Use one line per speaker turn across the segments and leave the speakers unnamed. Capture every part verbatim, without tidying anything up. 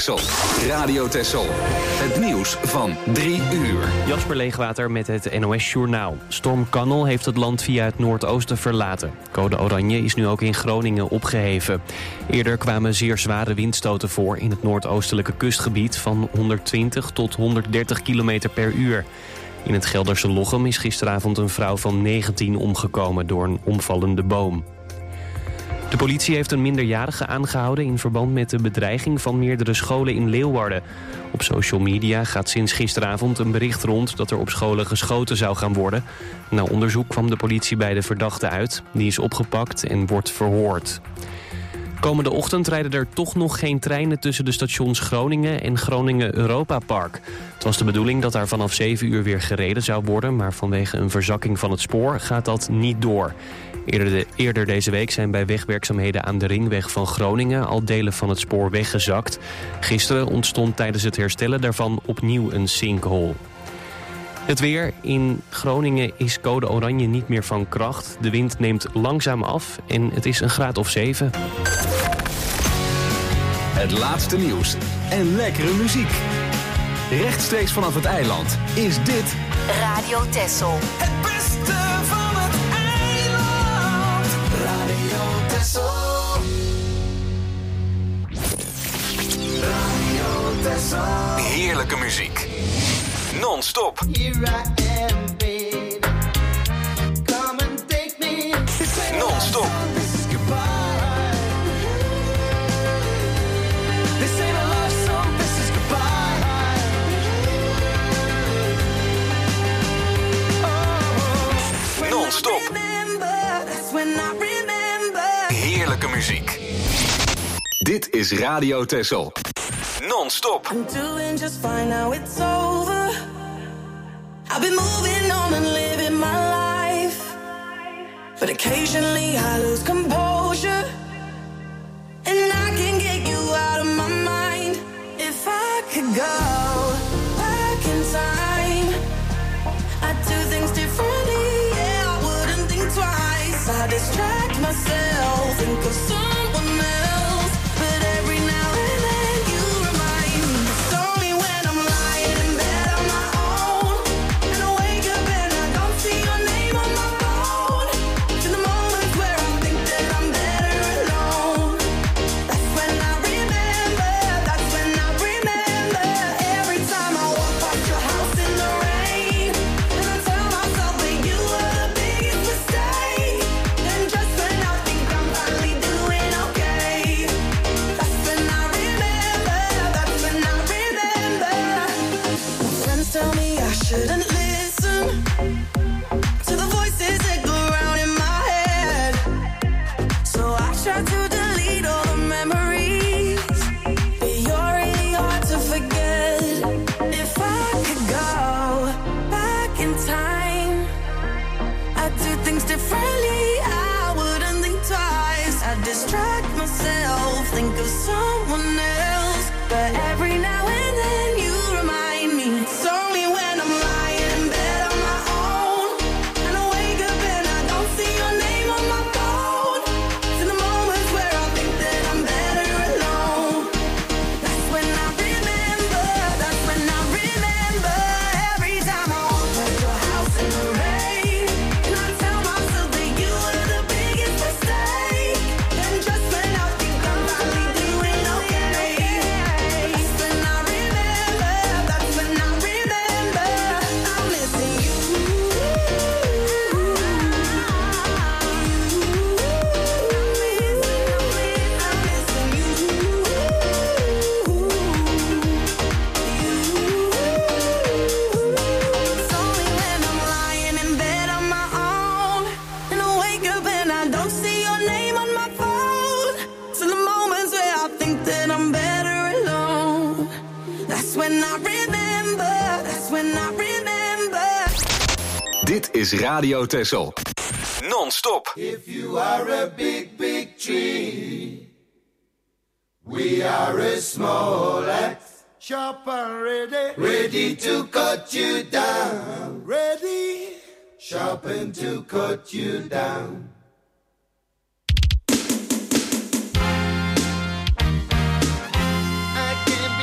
Texel. Radio Texel. Het nieuws van drie uur.
Jasper Leegwater met het N O S-journaal. Storm Kannel heeft het land via het noordoosten verlaten. Code oranje is nu ook in Groningen opgeheven. Eerder kwamen zeer zware windstoten voor in het noordoostelijke kustgebied van honderdtwintig tot honderddertig kilometer per uur. In het Gelderse Lochem is gisteravond een vrouw van negentien omgekomen door een omvallende boom. De politie heeft een minderjarige aangehouden in verband met de bedreiging van meerdere scholen in Leeuwarden. Op social media gaat sinds gisteravond een bericht rond dat er op scholen geschoten zou gaan worden. Na onderzoek kwam de politie bij de verdachte uit. Die is opgepakt en wordt verhoord. Komende ochtend rijden er toch nog geen treinen tussen de stations Groningen en Groningen Europa Park. Het was de bedoeling dat daar vanaf zeven uur weer gereden zou worden, maar vanwege een verzakking van het spoor gaat dat niet door. Eerder, de, eerder deze week zijn bij wegwerkzaamheden aan de ringweg van Groningen al delen van het spoor weggezakt. Gisteren ontstond tijdens het herstellen daarvan opnieuw een sinkhole. Het weer. In Groningen is code oranje niet meer van kracht. De wind neemt langzaam af en het is een graad of zeven.
Het laatste nieuws en lekkere muziek. Rechtstreeks vanaf het eiland is dit
Radio Texel.
Het beste van het eiland. Radio Texel. Radio Texel.
heerlijke muziek. Non-stop.
Here I am, baby. Come and take me.
Non-stop.
This is goodbye. This ain't a love song, this is goodbye. Oh,
Non-stop.
remember, that's when I remember.
Heerlijke muziek. Dit is Radio Texel. Non-stop.
I'm doing just fine now, it's over. I've been moving on and living my life, but occasionally I lose composure, and I can get you out of my mind. If I could go back in time, I'd do things differently, yeah, I wouldn't think twice. I distract myself, think of someone else, but every now and then you remind me. It's only when I'm lying in bed on my own, and I wake up and I don't see your name on my phone. To the moments where I think that I'm better alone. That's when I remember, that's when I remember. Every time I walk past your house in the rain, and I tell myself that you were the biggest mistake. And just when I think I'm finally doing okay, that's when I remember, that's when I remember. My friends tell me I shouldn't listen to the voices that go round in my head, so I try to delete all the memories, but you're really hard to forget. If I could go back in time, I'd do things differently, I wouldn't think twice. I'd distract myself, think of someone else, but every now and then you remind me. It's only when I'm lying in bed on my own, and I wake up and I don't see your name on my phone. To the moments where I think that I'm better alone. That's when I remember, that's when I remember. Every time I walk past your house in the rain, and I tell myself that you were the biggest mistake. And just when I think I'm finally doing okay, that's when I remember, that's when I remember. I'm missing you. I'm missing you. It's only when I'm lying in bed on my own, and I wake up and I don't see your name on my phone. To the moments where I think that I'm better alone. That's when I remember, that's when I remember.
Dit is Radio Texel. Non-stop.
If you are a big, big tree, we are a small axe.
Sharp and ready,
Ready to cut you down.
ready.
Sharpened to cut you down.
I can't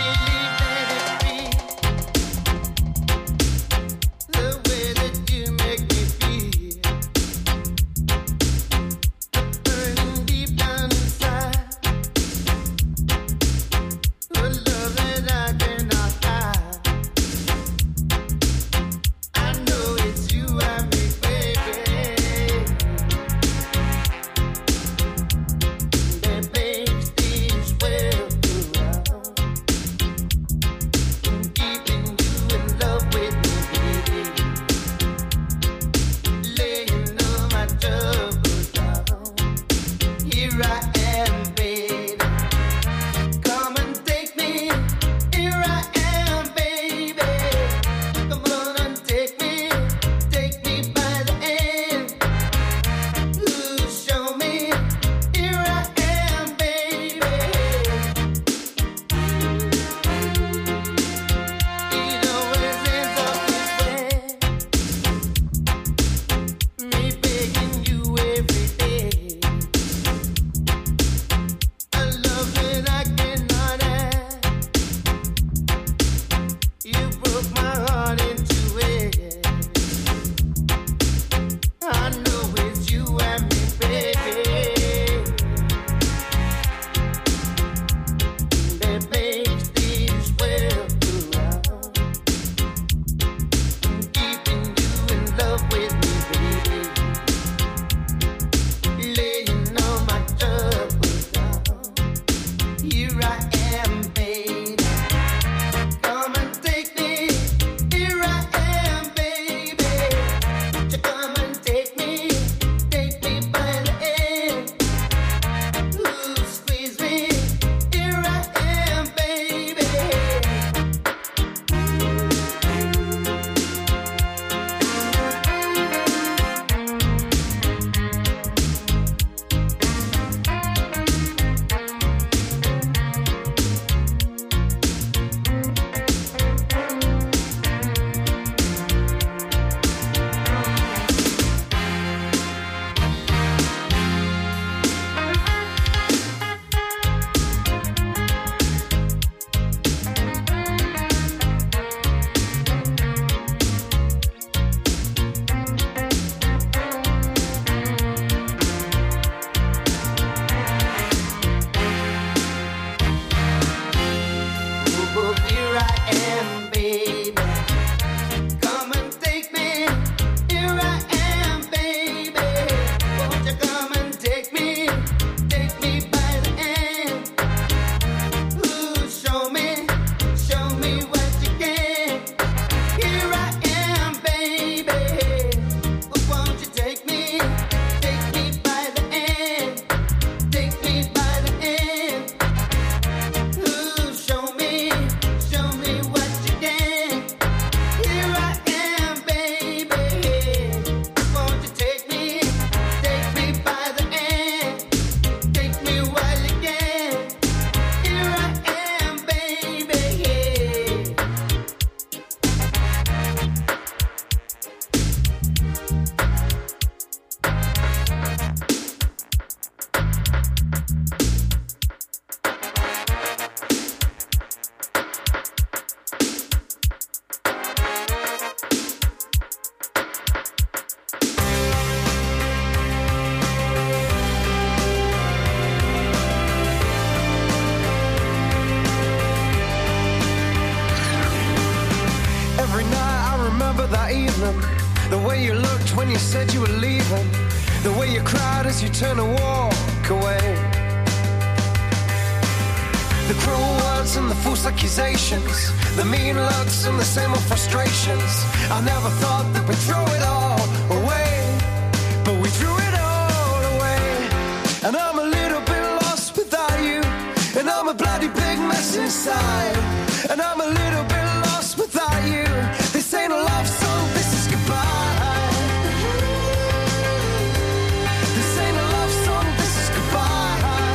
Oh, here I am, baby. Come and take me. Here I am, baby. Won't you come and take me? Take me by the hand. Ooh, show me, show me what you can. Here I am, baby. Won't you take me? Take me by the hand. Take me by the hand. Ooh, show me, show me what you can. Here I am, baby. Won't you take me? Take me by the hand. Take me while you can. Here I am, baby.
Every night I remember that evening, the way you looked when you said you were leaving, the way you cried as you turned to walk away. The cruel words and the false accusations, the mean looks and the same old frustrations. I never thought that we'd throw it all away, but we threw it all away. And I'm a little bit lost without you, and I'm a bloody big mess inside. And I'm a little bit lost without you. This ain't a love song, this is goodbye. This ain't a love song, this is goodbye.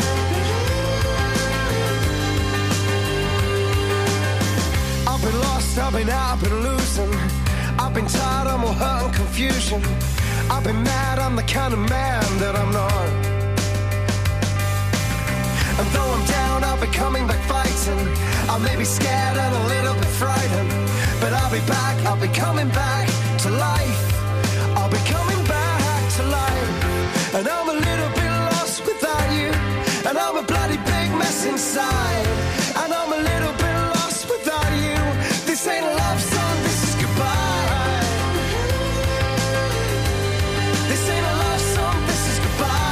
I've been lost, I've been out, I've been losing. I've been tired, I'm all hurt and confusion. I've been mad, I'm the kind of man that I'm not. And though I'm down, I'll be coming back fighting. I may be scared and a little bit frightened, but I'll be back, I'll be coming back to life. I'll be coming back to life. And I'm a little bit lost without you, and I'm a bloody big mess inside. And I'm a little bit lost without you. This ain't a love song, this is goodbye. This ain't a love song, this is goodbye.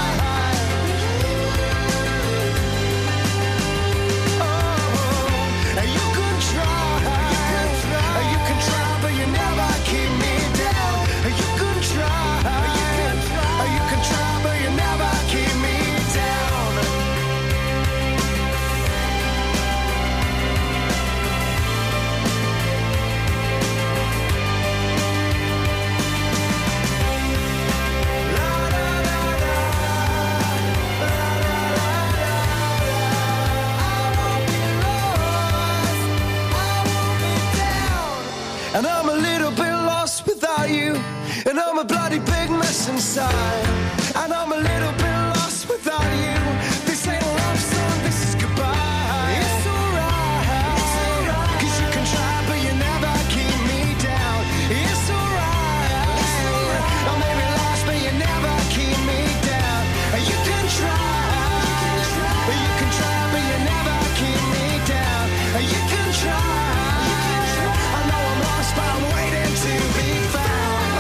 And I'm a little bit lost without you, and I'm a bloody big mess inside. And I'm a little bit lost without you. This ain't a love song, this is goodbye. It's alright, it's alright, 'cause you can try but you never keep me down. It's alright, it's alright, I may be lost but you never keep me down. You can try, you can try but you never keep me down. You can try, I know I'm lost but I'm waiting to be found.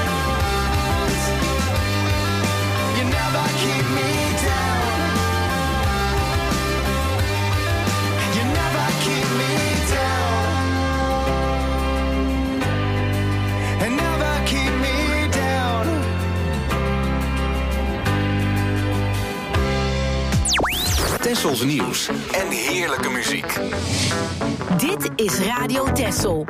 You never keep me down. You never keep me down. And never keep me down.
Tessels nieuws en heerlijke muziek.
Dit is Radio Tessel.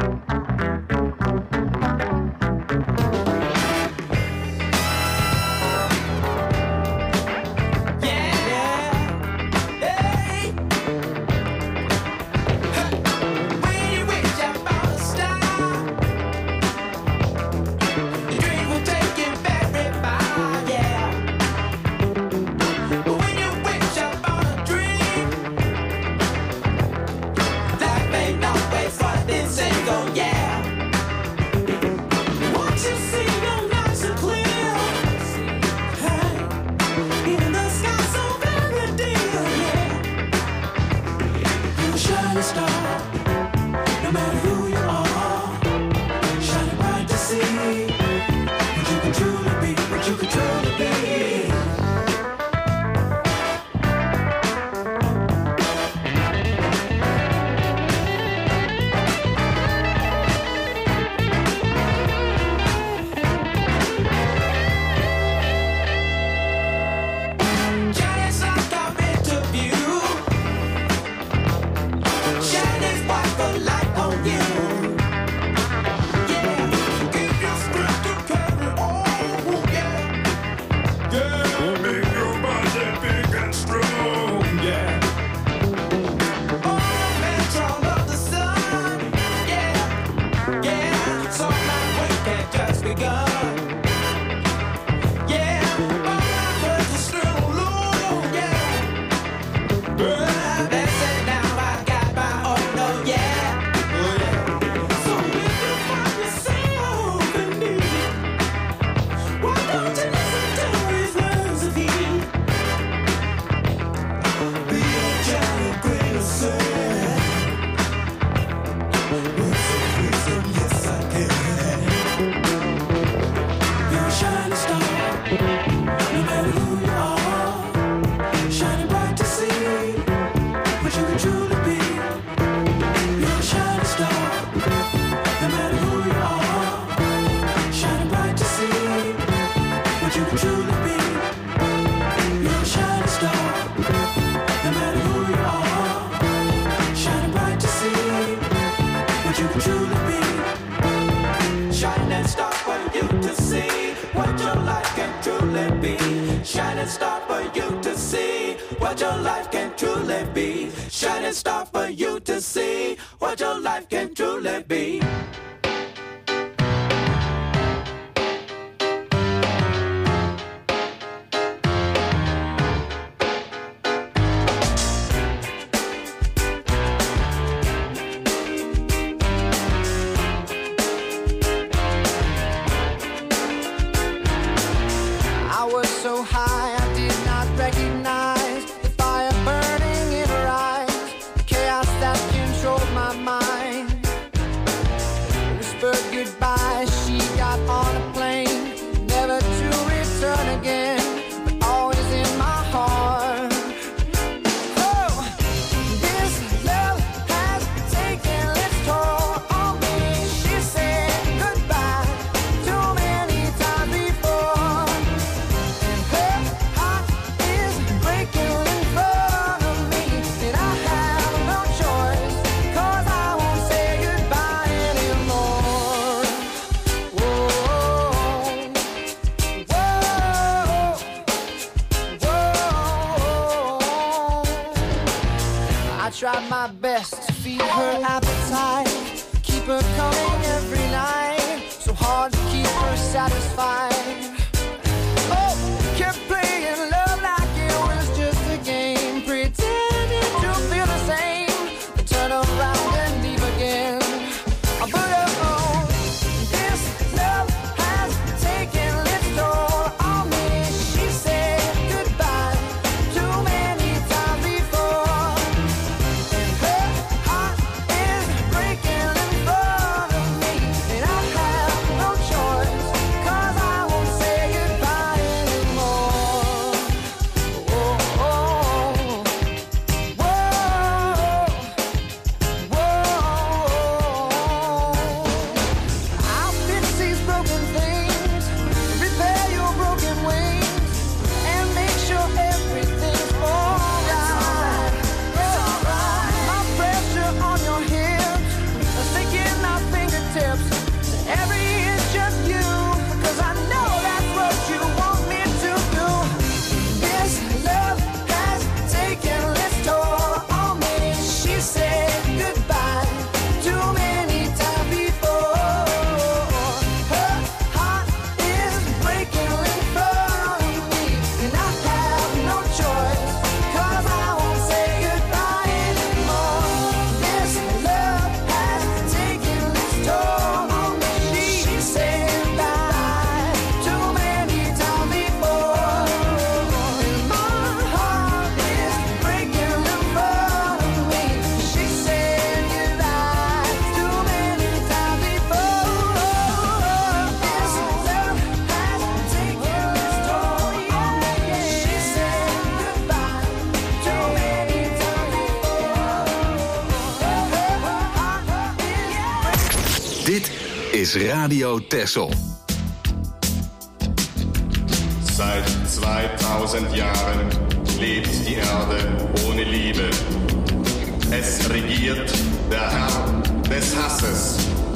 Yeah.
Shining star for you to see what your life can truly be. Shining star for you to see what your life can truly be.
Tried my best to feed her appetite, keep her coming every night, so hard to keep her satisfied. Oh, kept playing love like it was just a game, pretending to feel the same, then turn around and leave again. But oh, this love has taken its toll on me. She said goodbye too many times before. Breaking in front of me, and I have no choice, 'cause I
Dit is Radio Texel.
Seit zweitausend Jahren lebt die Erde ohne Liebe. Es regiert der Herr des Hasses.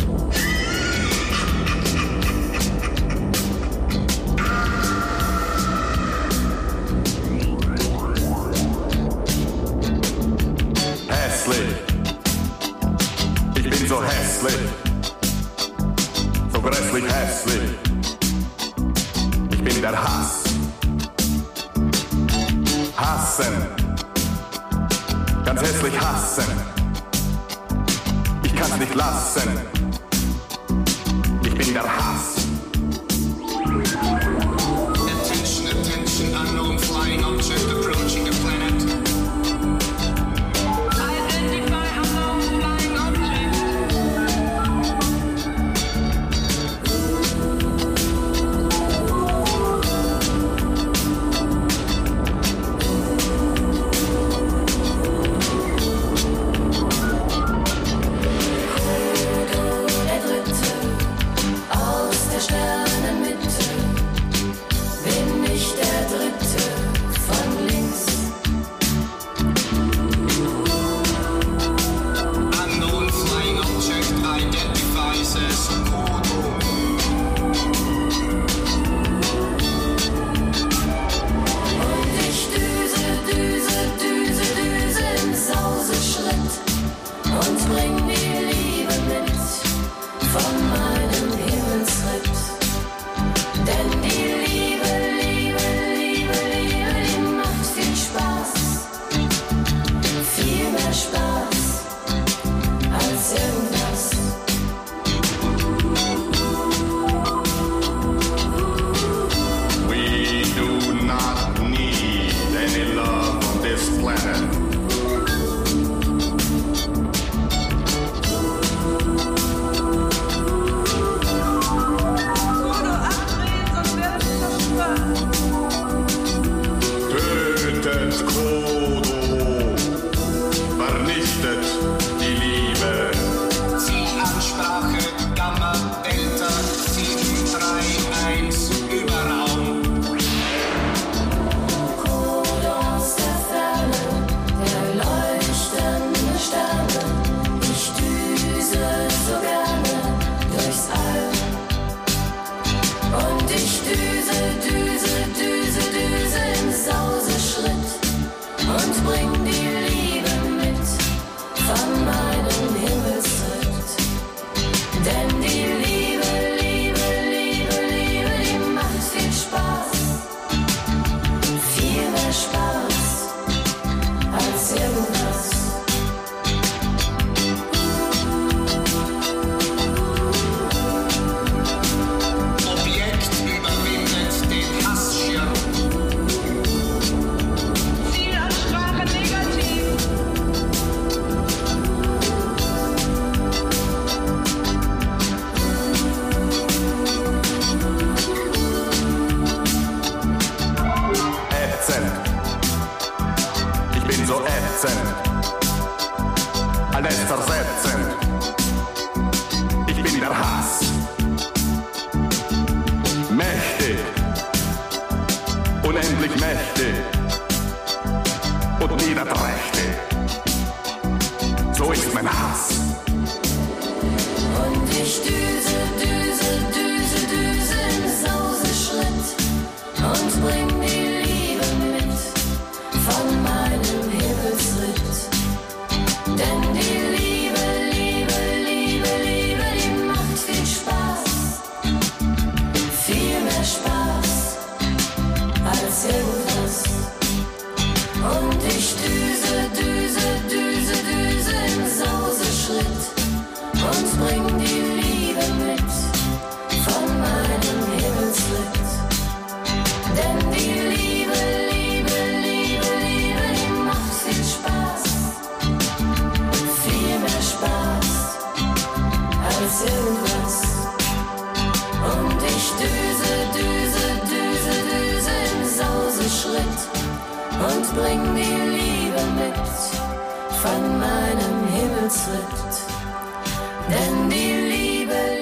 Hässlich. Ich bin so hässlich. So grässlich hässlich. Ich bin der Hass. Hassen. Ganz hässlich hassen. Ich kann's nicht lassen. Ich bin der Hass.
Attention, attention, unknown flying object approaching the planet. Identify unknown flying object.
bring die Liebe mit von meinem Himmelsritt. Denn die Liebe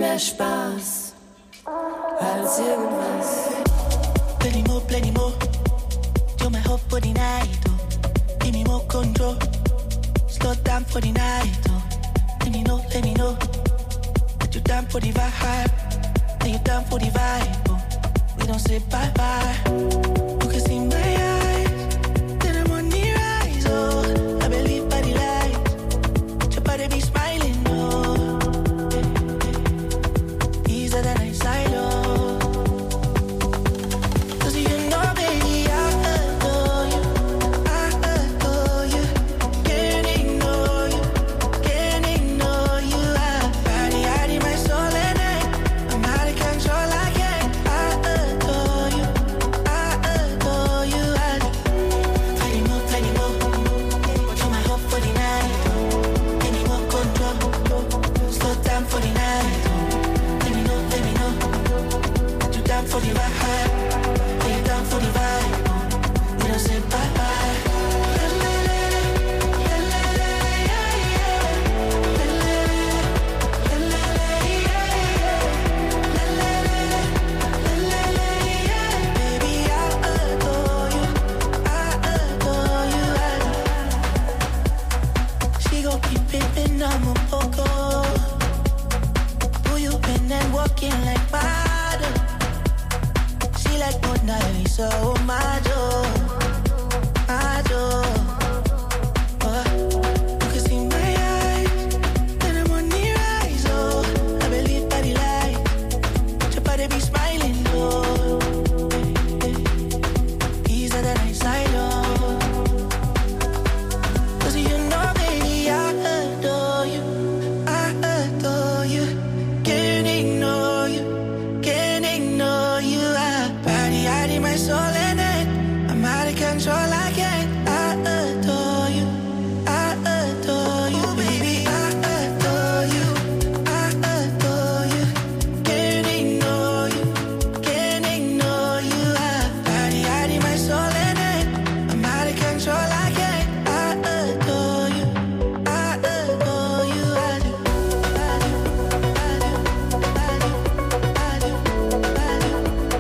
mehr Spaß als irgendwas.
Plenty more, plenty more. You're my hope for the night, oh. Give me more control. Slow down for the night, oh. Let me know, let me know. That you're down for the vibe. That you're down for the vibe, oh. We don't say bye-bye. You can see my eyes. Then I'm on the rise, oh. I believe by the light. Your body be smiling, oh. Easier than I side, oh. For the vibe, lay down for the vibe. We don't say bye bye. Baby, I adore you, I adore you. She gon' keep pimpin', I'm a poco. Who you been and walking like model? Like Mona Lisa, oh my joy, my joy. Oh, you can see my eyes, then I'm on the rise, oh. I believe by the light, your body be smiling, oh. Easier than I side, oh. Cause you know, baby, I adore you, I adore you. Can't ignore you, can't ignore you. I Body, my soul in it. I'm out of control, I can't. I adore you, I adore you, baby. I adore you, I adore you. Can't ignore you, can't ignore you. I body, body, my soul in it. I'm out of control, I can't. I adore you, I adore you. I do, I do, I do, I do, I do, I do.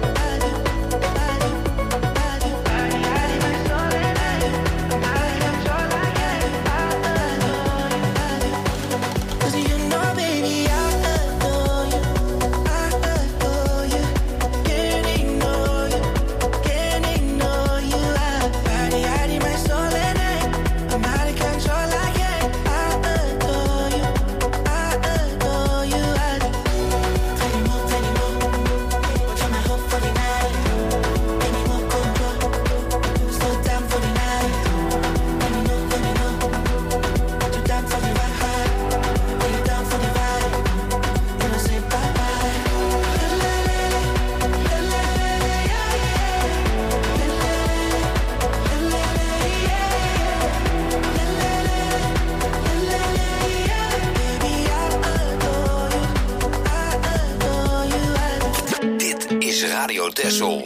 Radio Texel.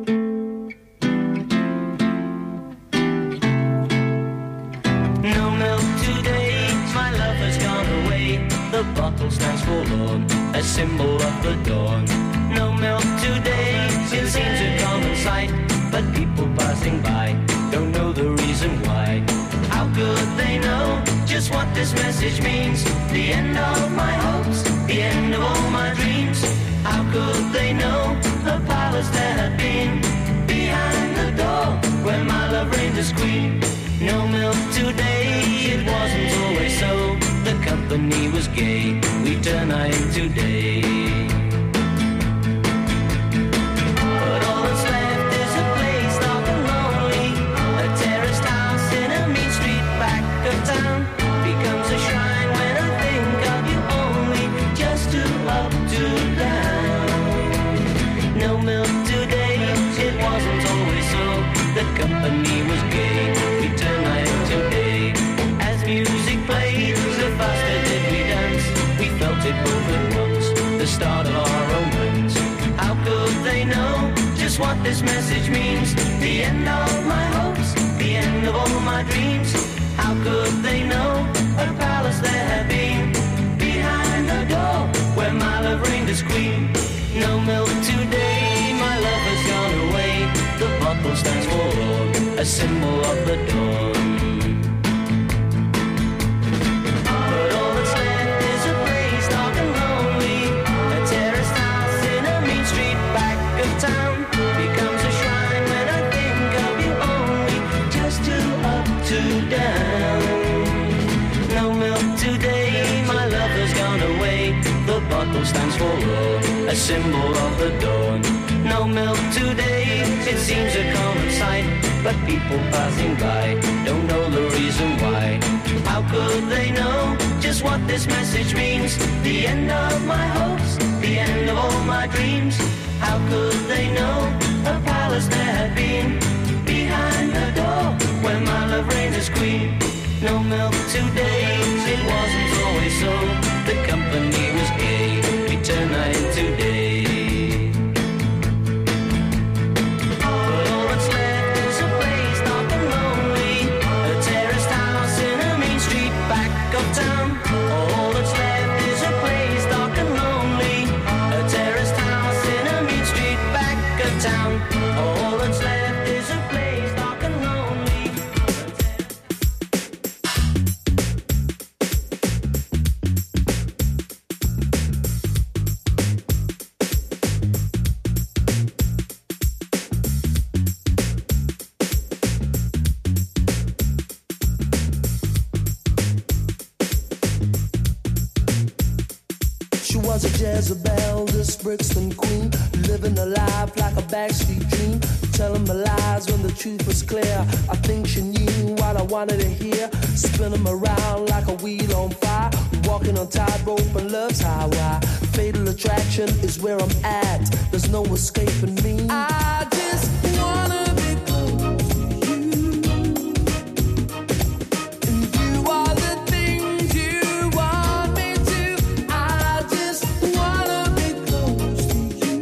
No milk today, my love has gone away. The bottle stands forlorn, a symbol of the dawn. No milk today, it seems a common sight, but people passing by don't know the reason why. How could they know just what this message means? The end of my hopes, the end of all my dreams. How could they know the powers that have been behind the door where my love reigned as queen? No milk today, it wasn't always so. The company was gay, we turn night into day. But all that's left is a place dark and lonely. A terraced house in a mean street back of town becomes a shrine when I think of you only. Just too up, too down. No milk today, it wasn't always so. The company was gay, we turned night into day. As music played, the faster did we dance. We felt it both at once, the start of our romance. How could they know just what this message means? The end of my hopes, the end of all my dreams. How could they know a palace there had been behind the door where my love a symbol of the dawn. But all that's left is a place dark and lonely, a terraced house in a mean street back of town. Becomes a shrine when I think of you only, just two up, two down. No milk today, my lover's gone away. The bottle stands for love, a symbol of the dawn. No milk today, it seems a common sight, but people passing by don't know the reason why. How could they know just what this message means? The end of my hopes, the end of all my dreams. How could they know a palace there had been behind the door where my love reigned as queen? No milk today, it wasn't always so. The company was gay, we turned night into day. But all that's left is a place dark and lonely, a terraced house in a mean street back of town. All that's left is a place dark and lonely, a terraced house in a mean street back of town. All that's left is a place dark and lonely.
She was a Jezebel, this Brixton queen, living a life like a backstreet dream, telling me lies when the truth was clear. I think she knew what I wanted to hear, spinning me around like a wheel on fire, walking on tightrope and love's highway. Fatal attraction is where I'm at, there's no escaping me. I just wanna be close to you, and do all the things you want me to. I just wanna be close to you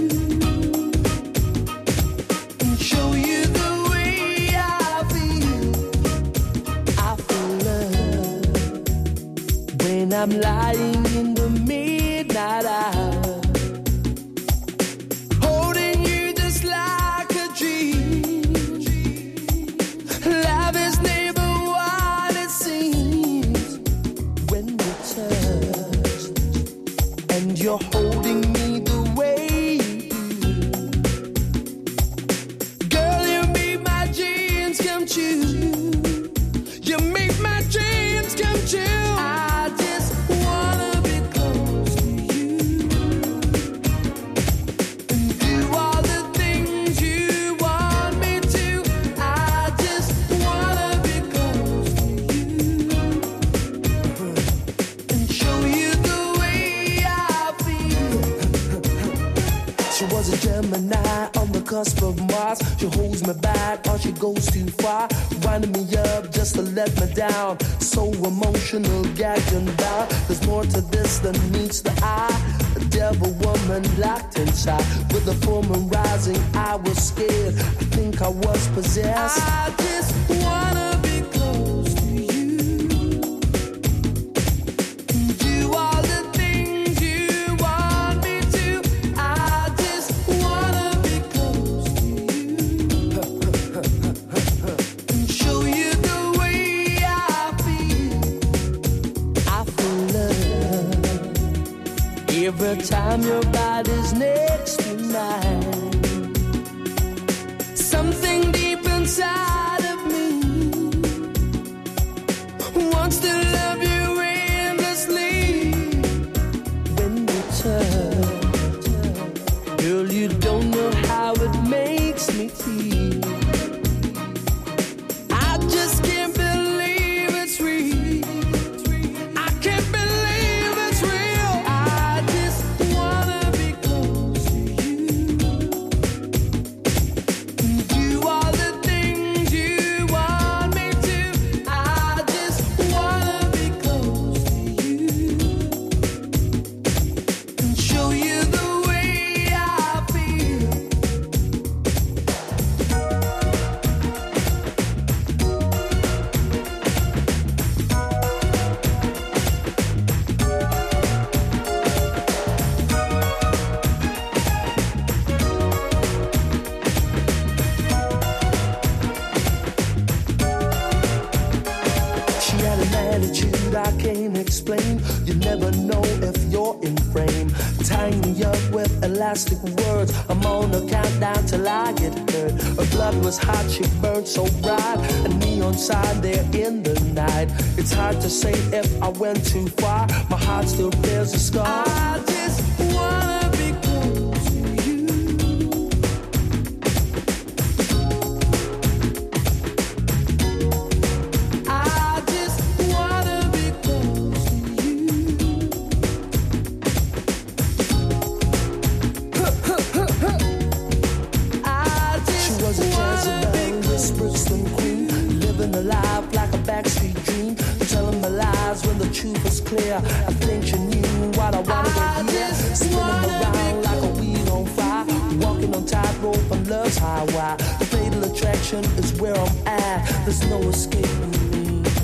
and show you the way I feel. I feel love when I'm lying in the midnight hour, holding you just like a dream. Love is never what it seems when we touch, and you're holding me the way you do. Girl, you make my dreams come true. You make my dreams come true. I just wanna be close to you and do all the things you want me to. I just wanna be close to you and show you the way I feel. She was a Gemini on the cusp of Mars. She holds me back or she goes too far, winding me up just to let me down. So emotional, gagged and bound. There's more to this than meets the eye. A devil woman locked inside, with the full moon rising. I was scared, I think I was possessed. I just wanna be close to you and do all the things you want me to. I just wanna be close to you and show you the way I feel. I feel love every time your body's next to mine. Something deep inside of me wants to love you endlessly. When we touch, girl, you don't know how it makes me feel. I just can't believe it's real. I can't believe it's real. I just wanna be close I can't explain. You never know if you're in frame. Tying me up with elastic words. I'm on a countdown till I get hurt. Her blood was hot, she burned so bright. A neon sign there in the night. It's hard to say if I went too far. My heart still bears a scar. I just wanna be close to you. I just wanna be close to you. I just she was a Jezebel, this Brooklyn queen, living a life like a backstreet dream, telling my lies when the truth was clear. I think she knew what I wanted to hear. Spinning around like a wheel on fire, walking on tightrope on love's highway. The fatal attraction is where I'm at. There's no escaping me.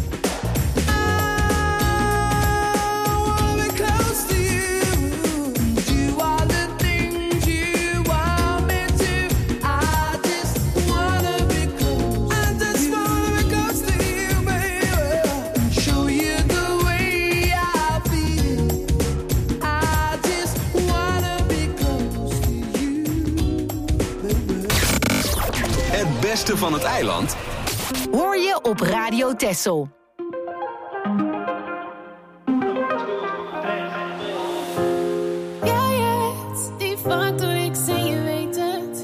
Het beste van het eiland
hoor je op Radio Texel.
Jij hebt die factor X en je weet het.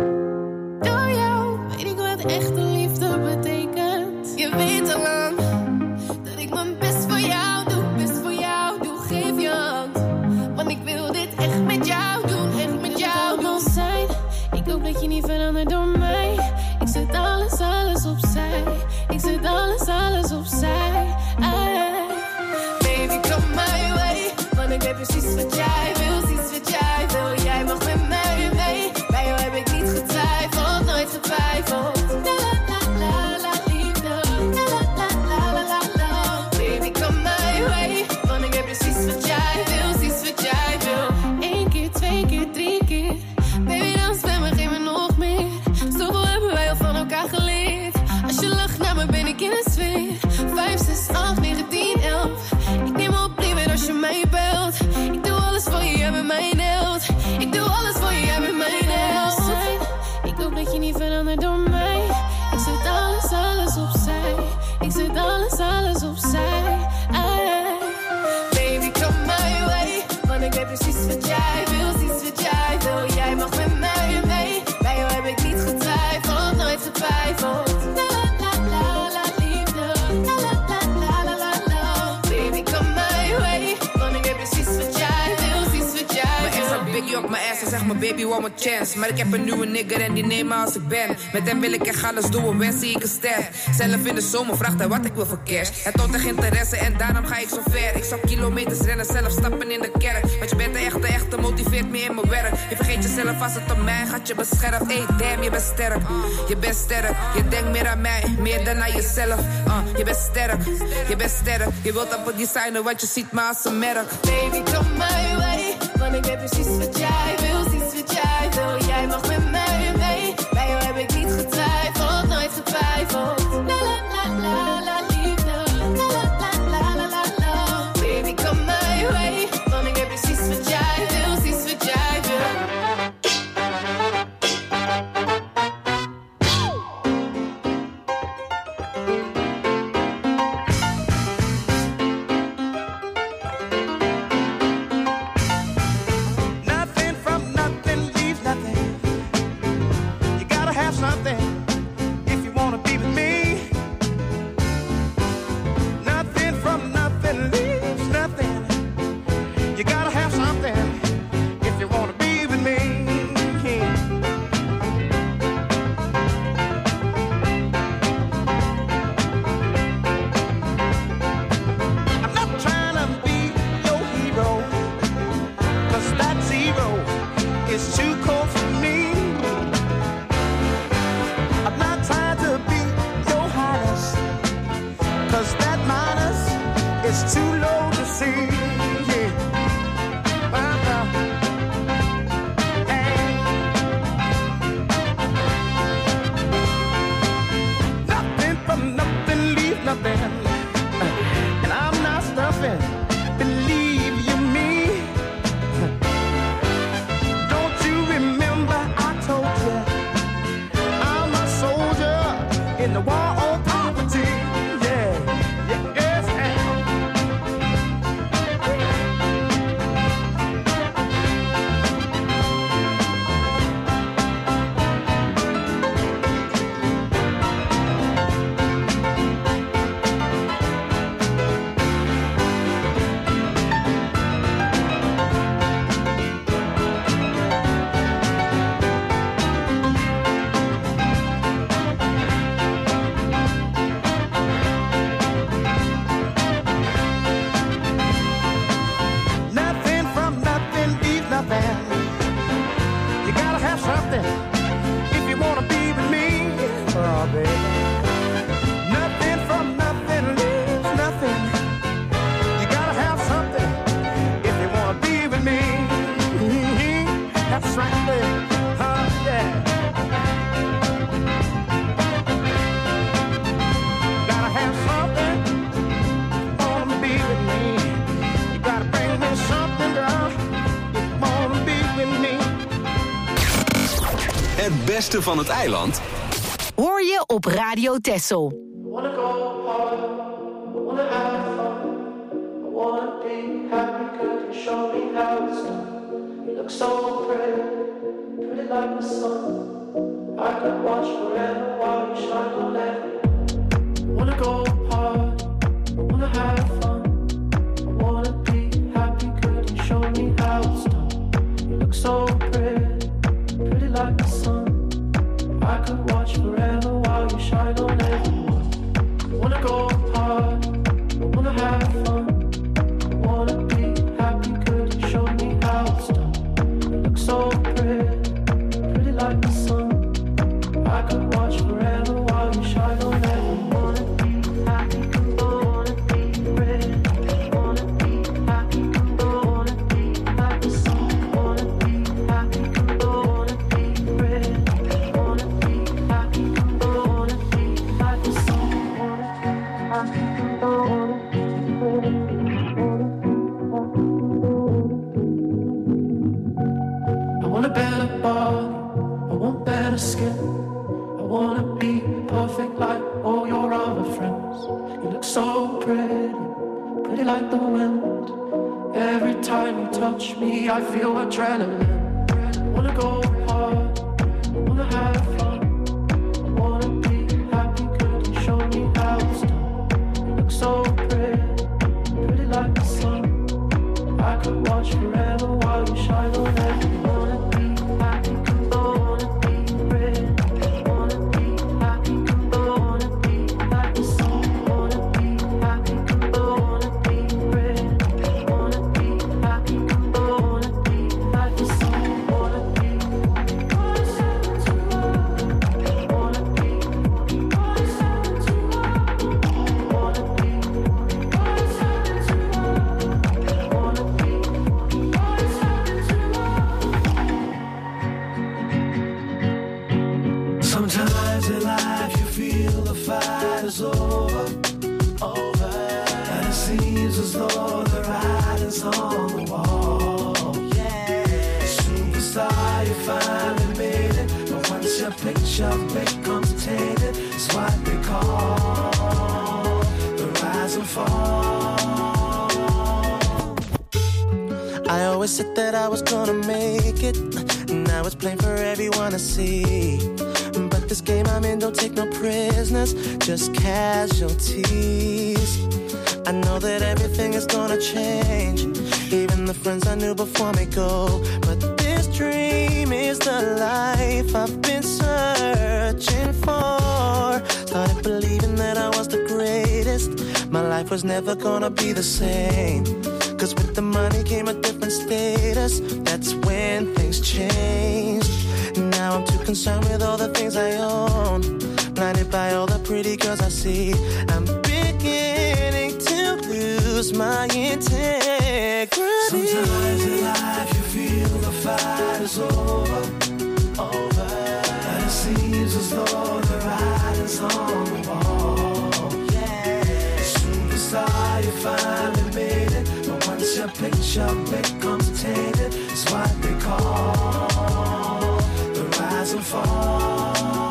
Door jou weet ik wat echte liefde betekent. Je weet al lang dat ik mijn best voor jou doe, best voor jou doe, geef je hand. Want ik wil dit echt met jou doen, echt met jou doen zijn. Ik hoop dat je niet verandert door mij. Ik zet alles, alles opzij. Ik zet alles, alles opzij. Ay. Baby, come my way. Want ik weet precies wat jij wil, precies wat jij wil. Jij mag met mij mee. Bij jou heb ik niet getwijfeld, nooit getwijfeld. La la la la la liefde. La la la la la la la. Baby, come my way. Want ik weet precies wat jij wil, precies wat jij wil. Eén keer, twee keer, drie keer. Baby, dans met me, geef me nog meer. Zoveel hebben wij al van elkaar geleerd. Als je lacht naar me ben ik in een sfeer. Vijf, zes, acht, negen, tien, elf. Ik neem op liever als je mij belt. Ik doe alles voor je, jij bent mijn held. Ik doe alles voor je, jij bent mijn held. Ik hoop dat je niet verandert door mij. Ik zet alles, alles opzij. Ik zet alles, alles opzij. Ay. Baby, come my way. Want ik weet precies wat jij wil, precies wat jij wil. Jij mag met mij mee. Bij jou heb ik niet getwijfeld, nooit getwijfeld. La la la la la liefde. La la la la la la la. Baby, come my way. Want ik weet precies wat jij wil, precies wat jij wil.
Mijn ex had biggie op mijn ass en zegt mijn baby one more chance. Maar ik heb een nieuwe nigger en die neem me als ik ben. Met hem wil ik echt alles doen, en wens zie ik een ster. Zelf in de zomer vraagt hij wat ik wil voor cash. Hij toont echt interesse en daarom ga ik zo ver. Ik zou kilometers rennen, zelf stappen in de kerk. Want je bent de echte, echte, motiveert me in mijn werk. Je vergeet jezelf als het om mij gaat, je beschermt. Ey, damn, je bent sterk, je bent sterk. Je denkt meer aan mij, meer dan aan jezelf. uh, Je bent sterk, je bent sterk. Je wilt op het designen, want je ziet me als een merk.
Baby, come my way. Want ik weet precies wat jij wil, precies wat jij wil. Jij mag met mij mee. Bij jou heb ik niet getwijfeld, nooit getwijfeld. La la la la la liefde. La la la la la la la. Baby, come my way. Want ik weet precies wat jij wil, precies wat jij wil.
Nothing from nothing leaves nothing. You gotta have something if you wanna be with me. Nothing from nothing leaves nothing. You gotta have something if you wanna be with me. I'm not trying to be your hero, 'cause that zero is too cold for me. I'm not trying to be your highness, 'cause that minus is too low to see. Yeah. Uh-huh. Hey. Nothing from nothing leaves nothing. And I'm not
beste van het eiland
hoor je op Radio Texel.
I wanna go hard, I wanna have fun, I wanna be happy, could you show me how it's done? You look so pretty, pretty like the sun. I could watch forever while you shine, don't let me. I wanna go hard, I wanna have fun, I wanna be happy, could you show me how it's done? You look so pretty, pretty like the sun. I could watch forever while you shine on everyone. I wanna go hard, I wanna have fun, I wanna be happy, could you show me how it's done? You look so pretty, pretty like the sun. I could watch forever while you shine on everyone. Wanna be happy, wanna be pretty, wanna be happy, wanna be like the sun. Wanna be happy, wanna be pretty, wanna be happy, wanna be like the sun. Wanna be happy, wanna be pretty, I want a better body, I want better skin. I wanna be perfect like all your other friends. You look so pretty, pretty like the wind. Every time you touch me, I feel adrenaline. I wanna go hard, I wanna have fun, I wanna be happy, could you show me how it's done? You look so pretty, pretty like the sun. I could watch forever while you shine on everyone. Wanna be happy, wanna be pretty, wanna be happy, wanna be like the sun. Wanna be happy, wanna be pretty, wanna be happy, wanna be like the sun. Wanna be, wanna be, wanna be,
Sometimes in life you feel the fight is over, over, and it seems as though the writing's on the wall. Yeah, superstar, you finally made it, but once your picture becomes tainted, it's what they call the rise and fall.
I always said that I was gonna make it. Now it's plain for everyone to see. But this game I'm in don't take no prisoners, just casualties. I know that everything is gonna change. Even the friends I knew before me go. But this dream is the life I've been searching for. Started believing that I was the greatest. My life was never gonna be the same. Cause with the money came a different status. That's when things changed. Now I'm too concerned with all the things I own. Blinded by all the pretty girls I see. I'm beginning to lose my integrity.
Sometimes in life you feel the fight is over, over, and it seems as though the writing's on the wall. Yeah, superstar, you finally made it, but once your picture becomes tainted, it's what they call the rise and fall.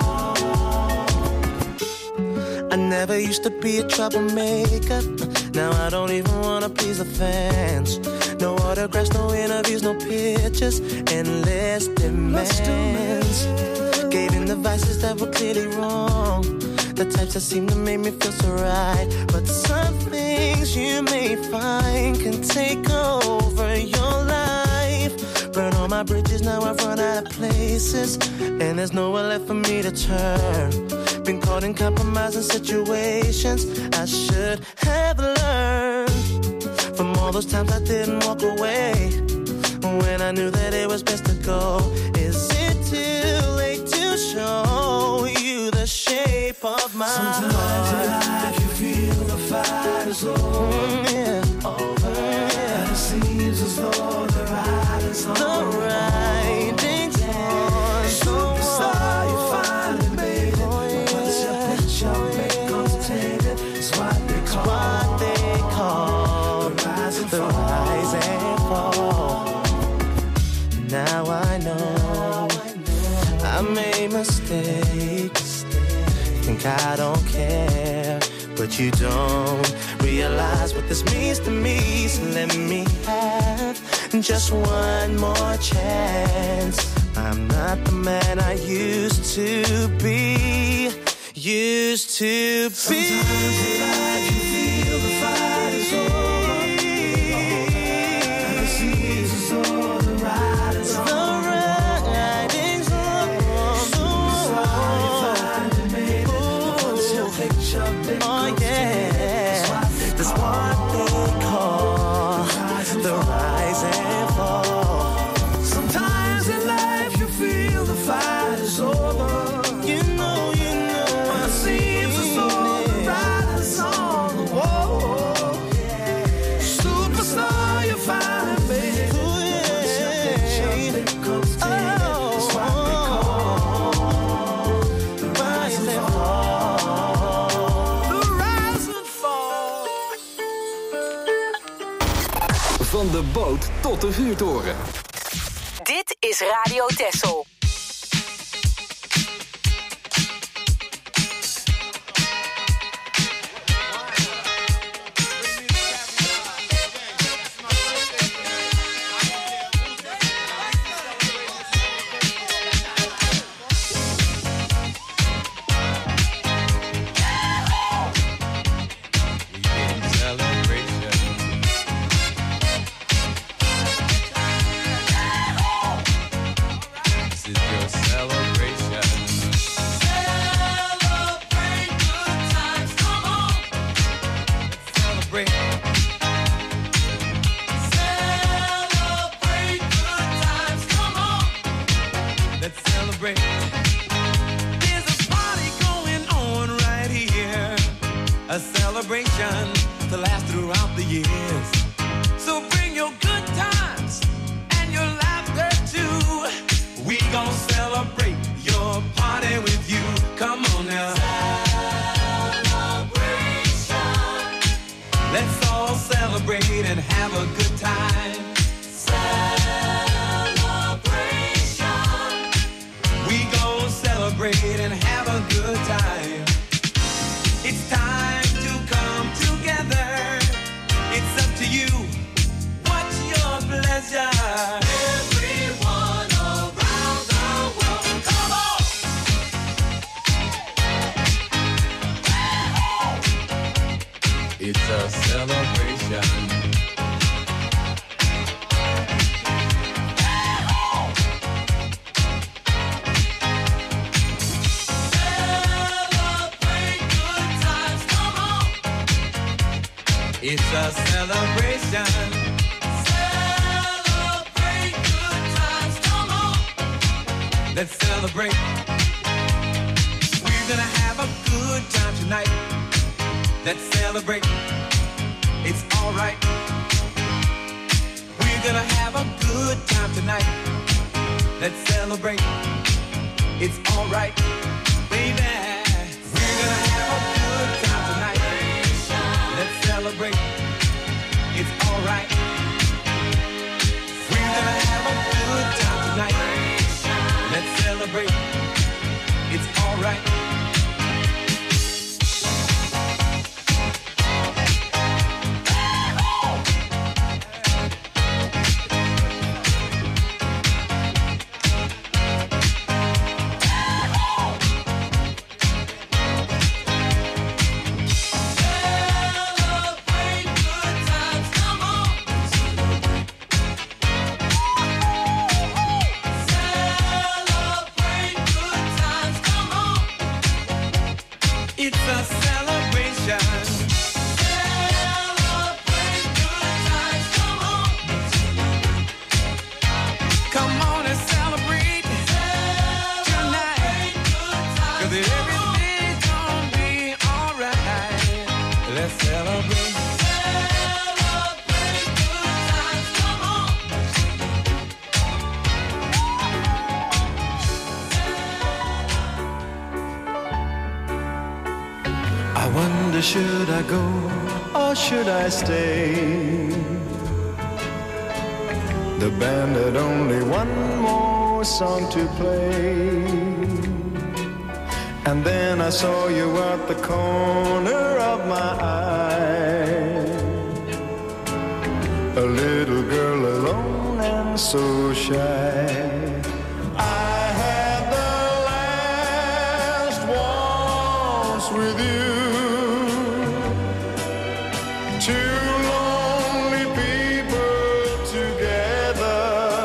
I never used to be a troublemaker. Now I don't even wanna please the fans. No autographs, no interviews, no pictures, endless demands. Gave in the vices that were clearly wrong, the types that seem to make me feel so right. But some things you may find can take over your life. Burn all my bridges, now I've run out of places, and there's nowhere left for me to turn. Been caught in compromising situations I should have learned from all those times I didn't walk away when I knew that it was best to go. Is it too late to show you the shape of my
Sometimes
heart?
in life you feel the fight is over,
Mm, yeah.
over, yeah. And it seems as though the writing's on
The writing's on the
superstar, you
wall.
finally made it.
Oh,
But once your
yeah.
picture becomes tainted, it's what they call,
What they call
the rise and
the
fall.
rise and fall. Now I know I made
like I don't care, but you don't realize what this means to me. So let me have just one more chance. I'm not the man I used to be, used to be.
Sometimes in life you feel the fight is over, and the seasons over, the ride is on.
Oh yeah, that's what they call the rise and fall.
Sometimes in life you feel the fight is over.
You know, you know,
when it seems as though the ride is on the wall. Superstar, you're fine, baby.
Oh yeah,
comes oh, that's what they call the rise and fall.
Van de boot tot de vuurtoren.
Dit is Radio Texel.
It's a celebration. Celebrate good times, come on. Let's celebrate. We're gonna have a good time tonight. Let's celebrate. It's alright. We're gonna have a good time tonight. Let's celebrate. It's alright, baby. We're gonna have a good time tonight. Let's celebrate. It's alright. We're gonna have a good time tonight. Let's celebrate. It's alright.
Should I go or should I stay? The band had only one more song to play, And then I saw you at the corner of my eye. A little girl alone and so shy. I had the last waltz with you. Two lonely people together.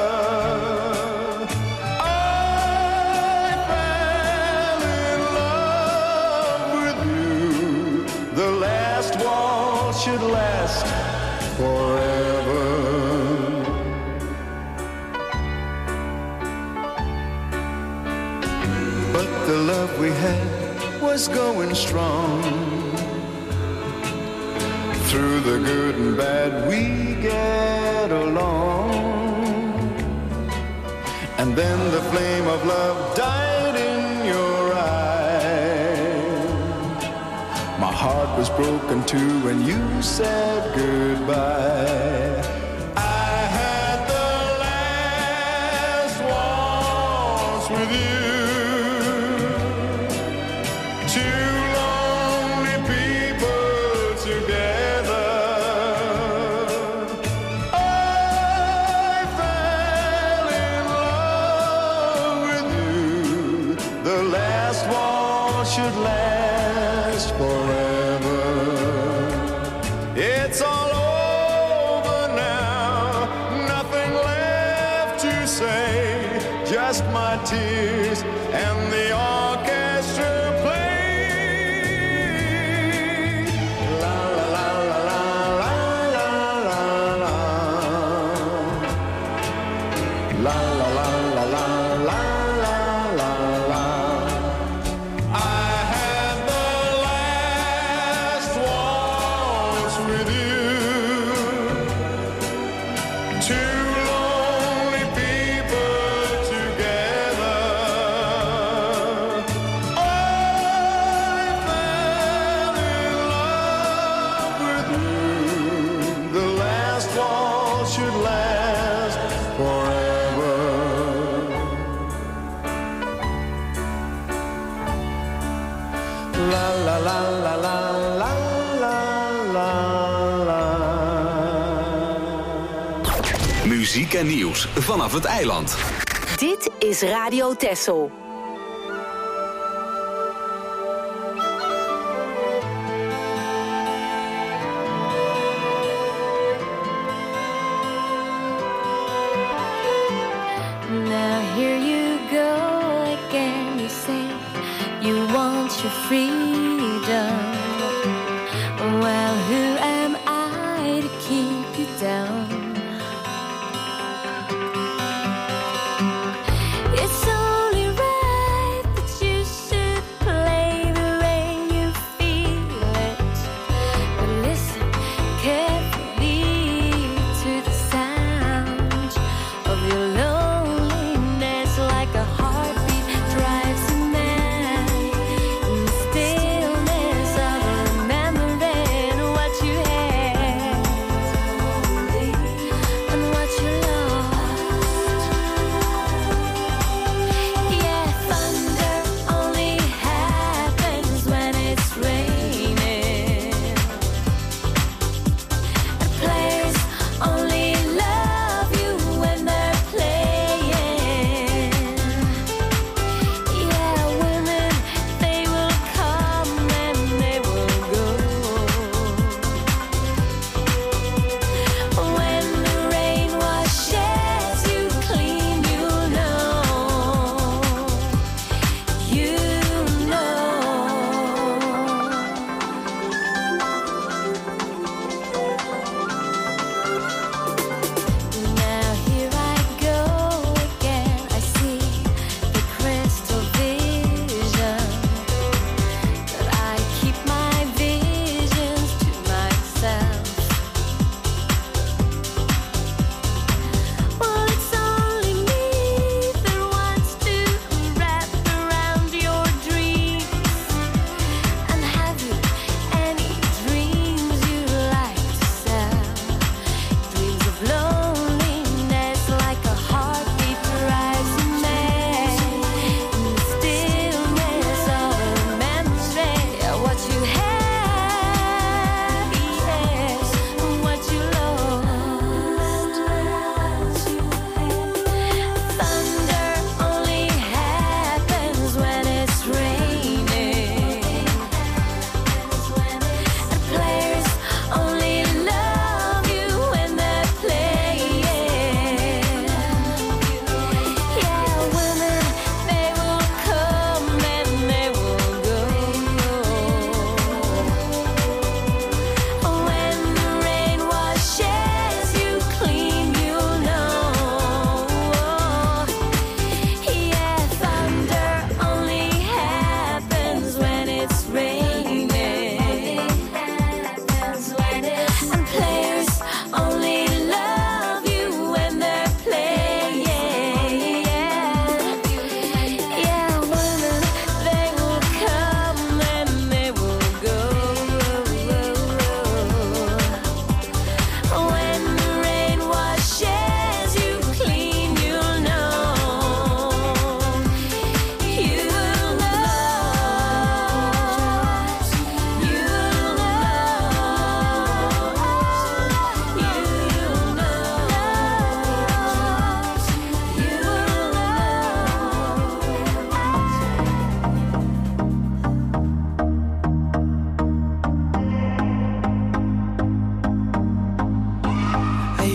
I fell in love with you. The last waltz should last forever. But the love we had was going strong. Through the good and bad we get along. And then the flame of love died in your eyes. My heart was broken too when you said goodbye. I had the last waltz with you. Two lonely people together. I fell in love with you. The last waltz should last forever. It's all over now, nothing left to say, just my tears and the orchestra play. La la la la la la la la. La la la la la la la la. I had the last waltz with you. Two lonely people together. I fell in love with you. The last waltz should last forever. La la la la la la la la la.
Muziek en nieuws vanaf het eiland.
Dit is Radio Texel.
Now here you go again. You say you want your freedom. Well, who am I to keep you down? It's only right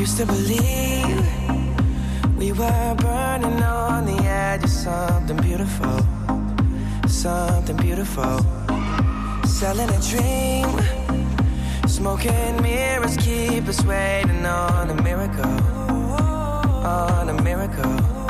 used to believe we were burning on the edge of something beautiful, something beautiful. Selling a dream, smoking mirrors keep us waiting on a miracle, on a miracle.